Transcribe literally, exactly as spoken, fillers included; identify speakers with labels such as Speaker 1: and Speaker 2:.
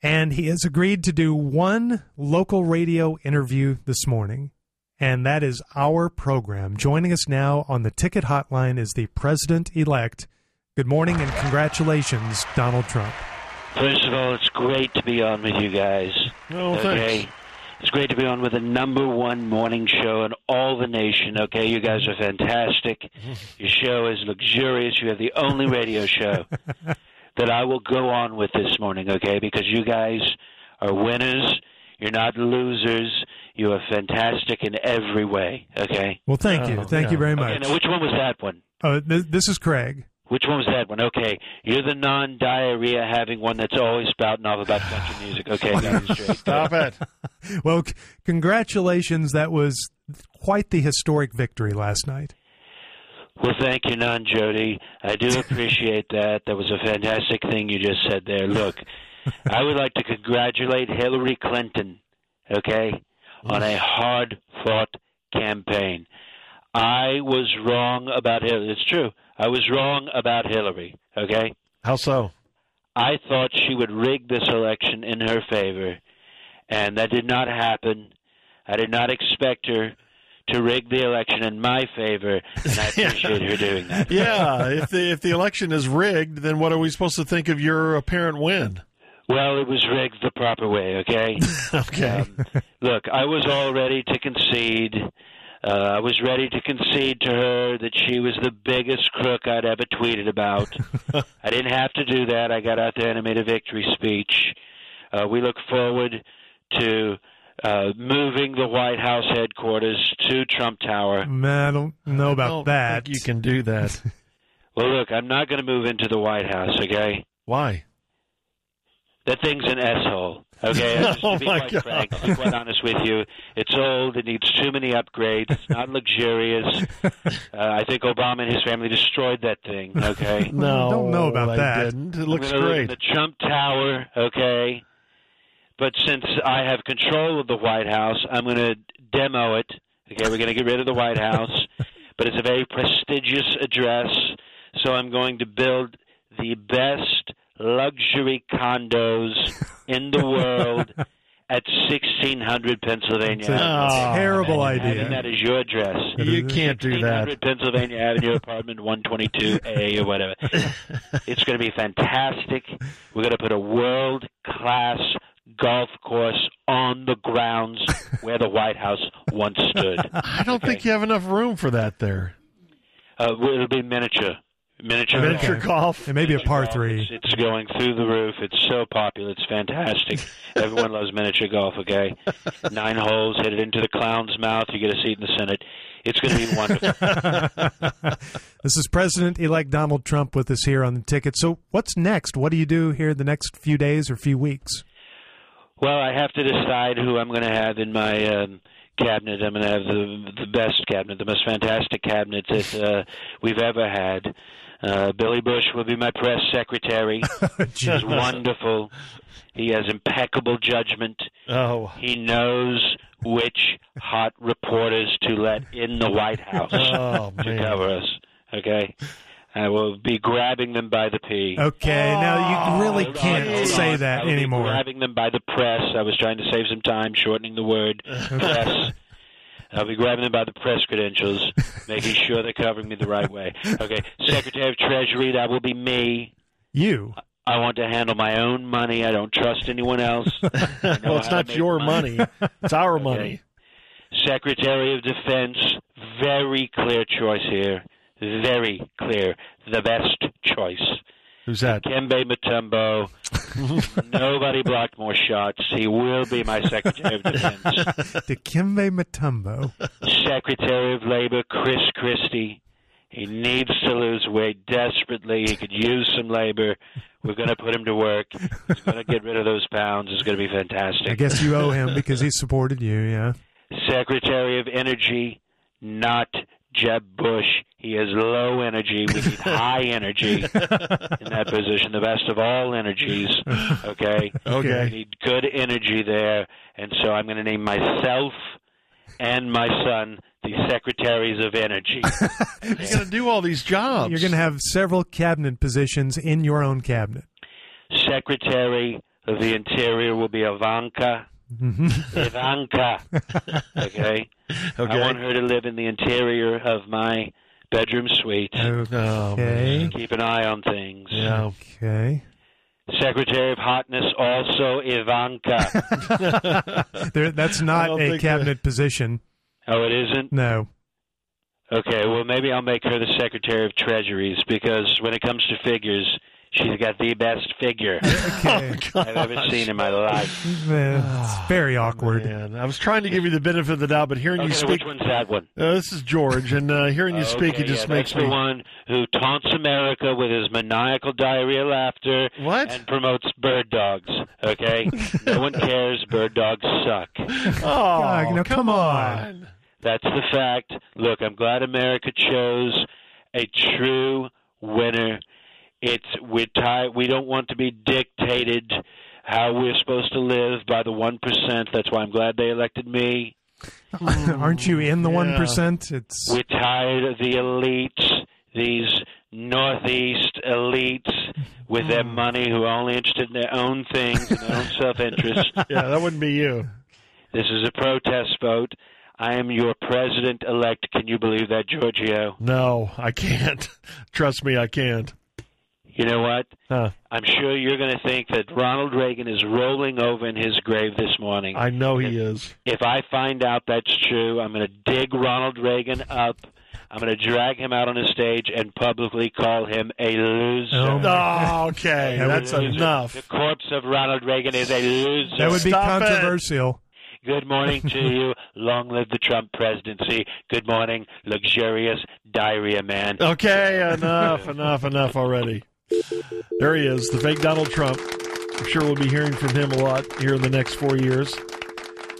Speaker 1: And he has agreed to do one local radio interview this morning, and that is our program. Joining us now on the ticket hotline is the president-elect. Good morning and congratulations, Donald Trump.
Speaker 2: First of all, it's great to be on with you guys.
Speaker 3: Oh,
Speaker 2: okay?
Speaker 3: thanks.
Speaker 2: It's great to be on with the number one morning show in all the nation, okay? You guys are fantastic. Your show is luxurious. You have the only radio show that I will go on with this morning, okay? Because you guys are winners. You're not losers. You are fantastic in every way, okay?
Speaker 1: Well, thank you.
Speaker 3: Oh,
Speaker 1: Thank
Speaker 3: yeah.
Speaker 1: you very much.
Speaker 2: Okay, now which one was that one?
Speaker 1: Uh, th- this is Craig.
Speaker 2: Which one was that one? Okay, you're the non-diarrhea having one that's always spouting off about country music. Okay, got it straight.
Speaker 3: Stop it.
Speaker 1: Well, c- congratulations. That was quite the historic victory last night.
Speaker 2: Well, thank you, non-Jody. I do appreciate that. That was a fantastic thing you just said there. Look, I would like to congratulate Hillary Clinton, okay, on a hard-fought campaign. I was wrong about Hillary. It's true. I was wrong about Hillary, okay?
Speaker 3: How so?
Speaker 2: I thought she would rig this election in her favor, and that did not happen. I did not expect her to rig the election in my favor, and I appreciate her doing that.
Speaker 3: Yeah, if the if the election is rigged, then what are we supposed to think of your apparent win?
Speaker 2: Well, it was rigged the proper way, okay?
Speaker 3: Okay.
Speaker 2: Um, look, I was all ready to concede. Uh, I was ready to concede to her that she was the biggest crook I'd ever tweeted about. I didn't have to do that. I got out there and I made a victory speech. Uh, we look forward to uh, moving the White House headquarters to Trump Tower.
Speaker 1: Man, I don't know about
Speaker 3: I don't
Speaker 1: that.
Speaker 3: think you can do that.
Speaker 2: Well, look, I'm not going to move into the White House, okay?
Speaker 3: Why?
Speaker 2: That thing's an asshole. Okay, just
Speaker 3: Oh,
Speaker 2: to be
Speaker 3: my
Speaker 2: quite
Speaker 3: God.
Speaker 2: frank, to be quite honest with you, it's old. It needs too many upgrades. It's not luxurious. Uh, I think Obama and his family destroyed that thing. Okay,
Speaker 3: No,
Speaker 1: Don't know about
Speaker 3: I
Speaker 1: that.
Speaker 3: didn't. It
Speaker 2: I'm
Speaker 3: looks
Speaker 2: gonna live in
Speaker 3: great.
Speaker 2: the Trump Tower. Okay, but since I have control of the White House, I'm going to demo it. Okay, we're going to get rid of the White House, but it's a very prestigious address, so I'm going to build the best luxury condos in the world at sixteen hundred Pennsylvania
Speaker 1: It's a
Speaker 2: Avenue.
Speaker 1: terrible
Speaker 2: And
Speaker 1: idea.
Speaker 2: having that as your address.
Speaker 3: You can't do
Speaker 2: sixteen hundred
Speaker 3: that.
Speaker 2: Pennsylvania Avenue, apartment one twenty-two A or whatever. It's going to be fantastic. We're going to put a world-class golf course on the grounds where the White House once stood.
Speaker 3: I don't
Speaker 2: Okay.
Speaker 3: think you have enough room for that there.
Speaker 2: Uh, it'll be miniature. Miniature,
Speaker 3: Miniature
Speaker 1: Okay.
Speaker 3: golf.
Speaker 1: It may be a par
Speaker 2: golf.
Speaker 1: three.
Speaker 2: It's, it's going through the roof. It's so popular. It's fantastic. Everyone loves miniature golf, okay? Nine holes, hit it into the clown's mouth. You get a seat in the Senate. It's going to be wonderful.
Speaker 1: This is President-elect Donald Trump with us here on the ticket. So what's next? What do you do here the next few days or few weeks?
Speaker 2: Well, I have to decide who I'm going to have in my um, cabinet. I'm going to have the the best cabinet, the most fantastic cabinet that uh, we've ever had. Uh, Billy Bush will be my press secretary. He's wonderful. He has impeccable judgment.
Speaker 3: Oh.
Speaker 2: He knows which hot reporters to let in the White House
Speaker 3: Oh,
Speaker 2: to
Speaker 3: man.
Speaker 2: cover us. Okay? I will be grabbing them by the pee.
Speaker 1: Okay, now you really
Speaker 2: Hold on,
Speaker 1: can't
Speaker 2: hold
Speaker 1: say
Speaker 2: on.
Speaker 1: that
Speaker 2: I will be
Speaker 1: anymore.
Speaker 2: grabbing them by the press. I was trying to save some time, shortening the word press. I'll be grabbing them by the press credentials, making sure they're covering me the right way. Okay, Secretary of Treasury, that will be me.
Speaker 1: You.
Speaker 2: I want to handle my own money. I don't trust anyone else. I know
Speaker 3: Well, it's
Speaker 2: how
Speaker 3: not
Speaker 2: to make
Speaker 3: your money. It's our money.
Speaker 2: Secretary of Defense, very clear choice here. Very clear. The best choice.
Speaker 3: Who's that?
Speaker 2: Kembe Mutombo. Nobody blocked more shots. He will be my Secretary of Defense.
Speaker 1: Dikembe Mutombo.
Speaker 2: Secretary of Labor, Chris Christie. He needs to lose weight desperately. He could use some labor. We're going to put him to work. He's going to get rid of those pounds. It's going to be fantastic.
Speaker 1: I guess you owe him because he supported you, yeah.
Speaker 2: Secretary of Energy, not Jeb Bush. He has low energy. We need high energy in that position, the best of all energies, okay?
Speaker 3: Okay.
Speaker 2: We need good energy there, and so I'm going to name myself and my son the Secretaries of Energy.
Speaker 3: You're going to do all these jobs.
Speaker 1: You're going to have several cabinet positions in your own cabinet.
Speaker 2: Secretary of the Interior will be Ivanka.
Speaker 1: Mm-hmm.
Speaker 2: Ivanka. Okay?
Speaker 3: Okay.
Speaker 2: I want her to live in the interior of my bedroom suite.
Speaker 1: Okay.
Speaker 2: Keep an eye on things.
Speaker 3: Yeah.
Speaker 1: Okay.
Speaker 2: Secretary of Hotness, also Ivanka.
Speaker 1: There, that's
Speaker 3: I
Speaker 1: not
Speaker 3: don't
Speaker 1: a
Speaker 3: think
Speaker 1: cabinet position.
Speaker 2: Oh, it isn't?
Speaker 1: No.
Speaker 2: Okay, well, maybe I'll make her the Secretary of Treasuries because when it comes to figures, she's got the best figure
Speaker 1: Okay.
Speaker 2: I've ever seen in my life.
Speaker 1: Eh, it's very awkward.
Speaker 3: Man, I was trying to give you the benefit of the doubt, but hearing
Speaker 2: Okay,
Speaker 3: you speak.
Speaker 2: which one's that one?
Speaker 3: Uh, this is George, and uh, hearing you speak,
Speaker 2: okay,
Speaker 3: it just
Speaker 2: yeah,
Speaker 3: makes
Speaker 2: that's
Speaker 3: me.
Speaker 2: the one who taunts America with his maniacal diarrhea laughter
Speaker 3: What?
Speaker 2: and promotes bird dogs. Okay? No one cares. Bird dogs suck.
Speaker 3: Oh,
Speaker 1: God, now,
Speaker 3: come
Speaker 1: come on.
Speaker 3: on.
Speaker 2: That's the fact. Look, I'm glad America chose a true winner. It's we're tired. We don't want to be dictated how we're supposed to live by the one percent. That's why I'm glad they elected me.
Speaker 1: Aren't you in the
Speaker 3: Yeah.
Speaker 1: one percent? It's
Speaker 2: We're tired of the elites, these Northeast elites with their money who are only interested in their own things and their own self-interest.
Speaker 3: Yeah, that wouldn't be you.
Speaker 2: This is a protest vote. I am your president-elect. Can you believe that, Giorgio?
Speaker 3: No, I can't. Trust me, I can't.
Speaker 2: You know what?
Speaker 3: Huh.
Speaker 2: I'm sure you're going to think that Ronald Reagan is rolling over in his grave this morning.
Speaker 3: I know he is.
Speaker 2: If I find out that's true, I'm going to dig Ronald Reagan up. I'm going to drag him out on a stage and publicly call him a loser.
Speaker 1: Oh,
Speaker 3: Oh, okay,
Speaker 1: That
Speaker 3: that's
Speaker 2: Loser.
Speaker 3: enough.
Speaker 2: The corpse of Ronald Reagan is a loser.
Speaker 1: that would be
Speaker 3: Stop it.
Speaker 1: controversial.
Speaker 2: Good morning to you. Long live the Trump presidency. Good morning, luxurious diarrhea man.
Speaker 3: Okay, enough, enough, enough already. There he is, the fake Donald Trump. I'm sure we'll be hearing from him a lot here in the next four years.